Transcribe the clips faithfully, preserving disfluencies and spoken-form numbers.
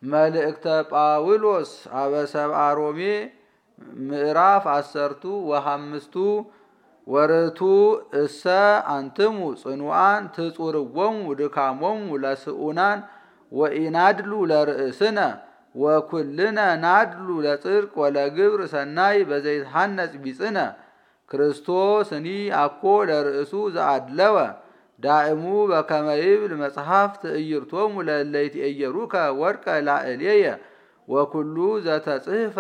መልእክተ ጳውሎስ አበሰብአ ሮሜ ምዕራፍ አሰርቱ ወሐምስቱ ወርቱ እሰ አንትሙ ጽኑዓን ትጹርዎሙ ድካሞሙ ለስኡናን ወኢናድሉ ለርእስነ ወኩልነ ናድሉ ለጽድቅ ወለግብር ሰናይ በዘይትሐነጽ ቢጽነ ክርስቶስኒ አኮ ለርእሱ ዘአድለወ ዳእሙ በከመ ይብል መጽሐፍ ትዕይርቶሙ ለእለ ይትዔየሩከ ወድቀ ላዕሌየ ወኩሉ ዘተጽሕፈ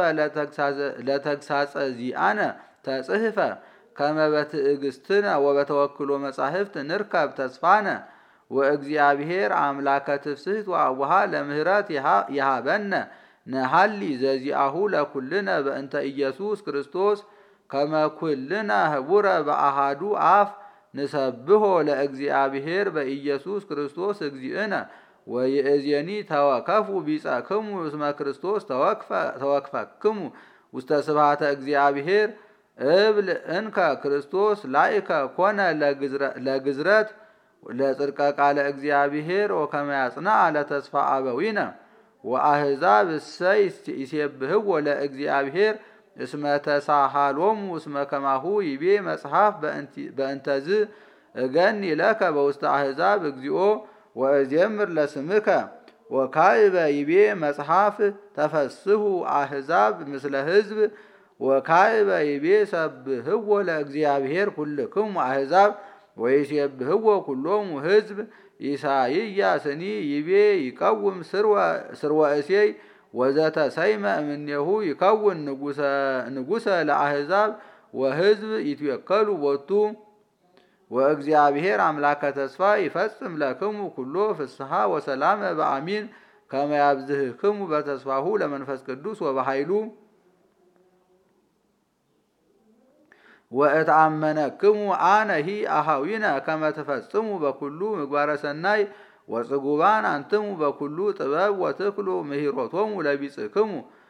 ለተግሳጸ ዚአነ ተጽሕፈ ከመ በትዕግሥትነ ወበተወክሎ መጻሕፍት ንርከብ ተስፋነ ወእግዚአብሔር አምላከ ትፍስሕት ወአቡሃ ለምህረት ይሃበነ ነሐሊ ዘዚአሁ ለኩልነ በእንተ ኢየሱስ ክርስቶስ ከመ ኩልነ ህቡረ በአሃዱ አፍ ንሰብሖ ለእግዚአብሔር በኢየሱስ ክርስቶስ እግዚእነ ወይእዜኒ ተወከፉ ቢጸክሙ እስመ ክርስቶስ ተወክፈክሙ ውስተ ስብሐተ እግዚአብሔር እብል እንከ ክርስቶስ ላይከ ኮነ ለግዝረት ለጽድቀ ቃለ እግዚአብሔር ወከመ ያጽንዓ ለተስፋ አበዊነ ወአሕዛብ እሰይ ይሴብሕዎ ለእግዚአብሔር እስመ ተሳሃሎሙ እስመ ከማሁ ይቤ መጽሐፍ በእንተዝ እገኒ ለከ በውስተ አሕዛብ እግዚኦ ወእዜምር ለስምከ ወካዕበ ይቤ መጽሐፍ ተፈስሑ አሕዛብ ምስለ ሕዝብ ወካዕበ ይቤ ሰብሕዎ ለእግዚአብሔር ኩልክሙ አሕዛብ ወይሴብሕዎ ኩሎሙ ሕዝብ ኢሳይያስኒ ይቤ ይቀውም ስርወ እሴይ ወዘተሰይመ እምኔሁ ይከውን ንጉሰ ለአሕዛብ ወሕዝብ ይትወከሉ ቦቱ ወእግዚአብሔር አምላከ ተስፋ ይፈጽም ለክሙ ኩሎ ፍስሐ ወሰላመ በአሚን ከመ ያብዝሕክሙ በተስፋሁ ለመንፈስ ቅዱስ ወበኃይሉ ወእትአመነክሙ አነሂ አኀዊነ ከመ ትፈጽሙ በኩሉ ምግባረ ሰናይ ወጽጉባን አንትሙ በኩሉ ጥበብ ወትክሉ ምሂሮቶሙ ለቢጽክሙ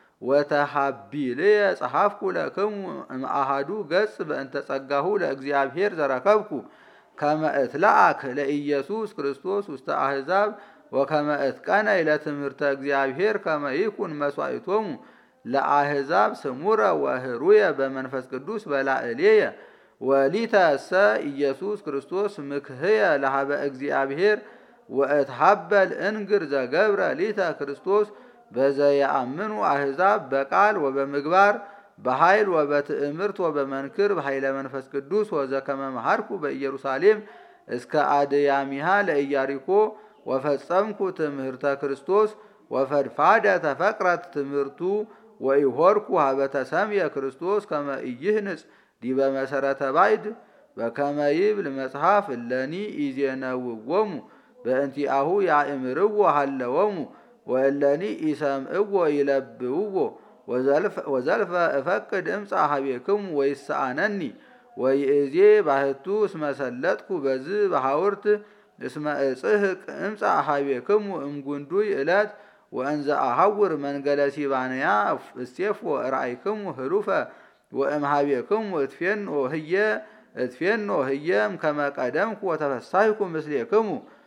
ወተሃቢልየ ጸሐፍኩ ለክሙ እምአሃዱ ገጽ በእንተ ጸጋሁ ለእግዚአብሔር ዘረከብኩ ከመ እትለአክ ለኢየሱስ ክርስቶስ ውስተ አሕዛብ ወከመ እትቀነይ ለትምህርተ እግዚአብሔር ከመ ይኩን መስዋዕቶሙ ለአሕዛብ ስሙረ ወህሩየ በመንፈስ ቅዱስ በላዕሌየ ወሊተ እሰ ኢየሱስ ክርስቶስ ምክህየ ለሀበ እግዚአብሔር ወእትሃበል እንግር ዘገብረ ሊተ ክርስቶስ በዘየአምኑ አሕዛብ በቃል ወበምግባር በኃይል ወበትእምርት ወበመንክር በኃይለ መንፈስ ቅዱስ ወዘከመ መሃርኩ በኢየሩሳሌም እስከ አድያሚሃ ለኢያሪኮ ወፈጸምኩ ትምህርተ ክርስቶስ ወፈድፋደ ተፈቅረት ትምህርቱ ወኢሆርኩ ሀበተ ሰምየ ክርስቶስ ከመ ኢይህንጽ ዲበ መሰረተ ባይድ በከመ ይብል መጽሐፍ እለኒ ኢዜነውዎሙ በእንቲአሁ ያእምርዎ ሀለወሙ ወእለኒ ኢሰምዕዎ ይለብውዎ ወዘልፈ እፈቅድ እምጻ ሀቤክሙ ወይሰአነኒ ወይእዜ ባህቱ እስመ ሰለጥኩ በዝ በሐውርት እስመ እጽሕቅ እምጻ ሀቤክሙ እምጉንዱይ ዕለት ወእንዘ አሐውር መንገለ ሲባንያ እስቴፍዎ ራእይክሙ ህሉፈ ወእምሃቤክሙ እትፌኖ ህየ እትፌኖ ህየም ከመ ቀደምኩ ወተፈሳይኩ ምስሌክሙ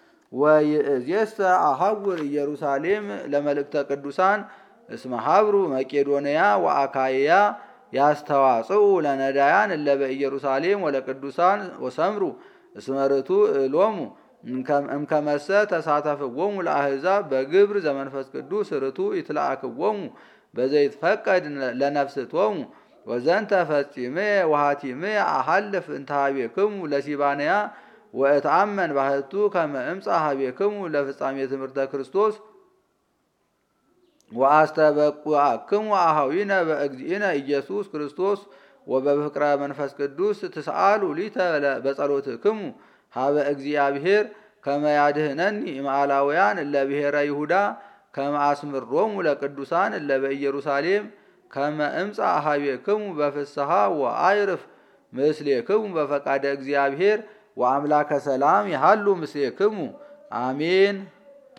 ወይእዜሰ አሐውር ኢየሩሳሌም ለመልእክተ ቅዱሳን እስመ ሀብሩ መቄዶንያ ወአካይያ ያስተዋጽኡ ለነዳያን እለ በኢየሩሳሌም ወለቅዱሳን ወሰምሩ እስመ ርቱዕ ሎሙ እምከመሰ ተሳተፍዎሙ ለአሕዛብ በግብር ዘመንፈስ ቅዱስ ርቱዕ ይትለአክዎሙ በዘይትፈቀድ ለነፍስቶሙ ወዘንተ ፈጺሜ ወሃቲሜ አሐልፍ እንተ ሀቤክሙ ለሲባንያ ወእትአመን ባህቱ ከመ እምጻ ሀቤክሙ ለፍጻሜ ትምህርተ ክርስቶስ ወአስተበቁአክሙ አኀዊነ በእግዚእነ ኢየሱስ ክርስቶስ ወበፍቅረ መንፈስ ቅዱስ ትስአሉ ሊተ በጸሎትክሙ ሀበ እግዚአብሔር ከመ ያድኅነኒ እምአላውያን እለ ብሔረ ይሁዳ ከመ አስምሮሙ ለቅዱሳን እለ በኢየሩሳሌም ከመ እምጻ ሀቤክሙ በፍስሐ ወአዕርፍ ምስሌክሙ በፈቃደ እግዚአብሔር ወአምላከ ሰላም ይሃሉ ምስሌክሙ አሜን።